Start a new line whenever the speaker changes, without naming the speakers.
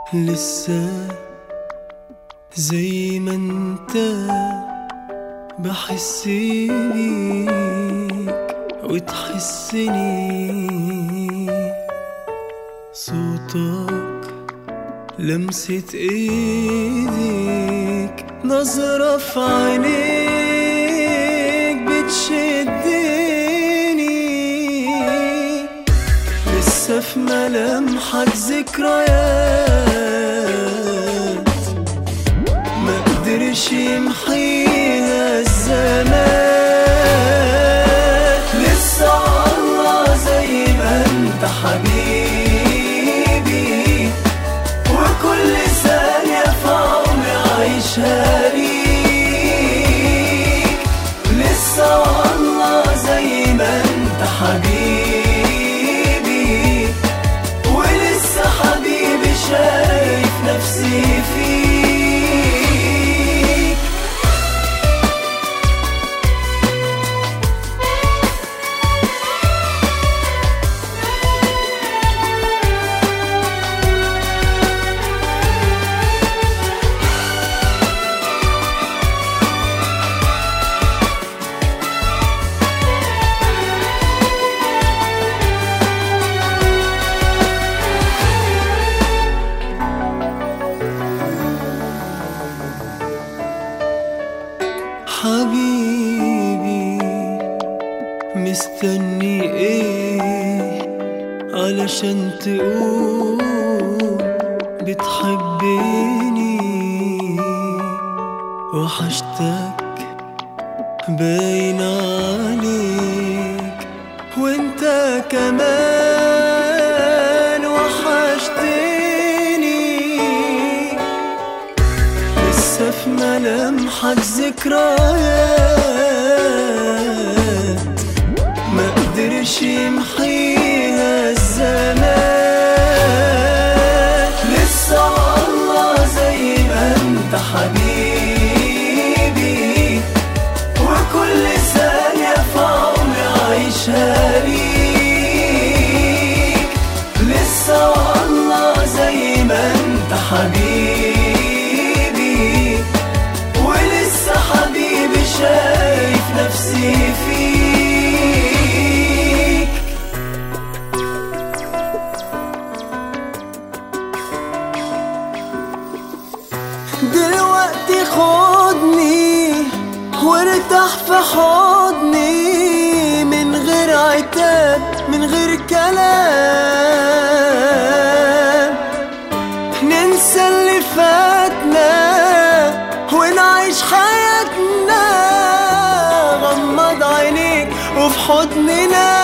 لسه زي ما انت بحس بيك وتحسني، صوتك لمسة ايديك نظرة في عينيك بتشدني، لسه في ملامحك ذكريات ما قدرش يمحيها الزمان، لسه الله زي ما انت حبيبي، وكل ثانية في عمري عايشها ليك، لسه الله زي ما انت حبيبي، ولسه حبيبي شايف نفسي فيك. حبيبي مستني ايه علشان تقول بتحبني، وحشتك باين عليك وانت كمان وحشتني، لسه في ملامحك ذكريات ما قدرش يمحيها الزمان، لسه الله زي ما انت حبيبي، وكل ثانية في عمري عايشها ليك، لسه الله زي ما انت حبيبي، ولسه حبيبي شايف نفسي فيك. دلوقتي خدني وارتاح في حضني، من غير عتاب من غير كلام، ننسى اللي فاتنا ونعيش حياتنا، غمض عينيك وفي حضننا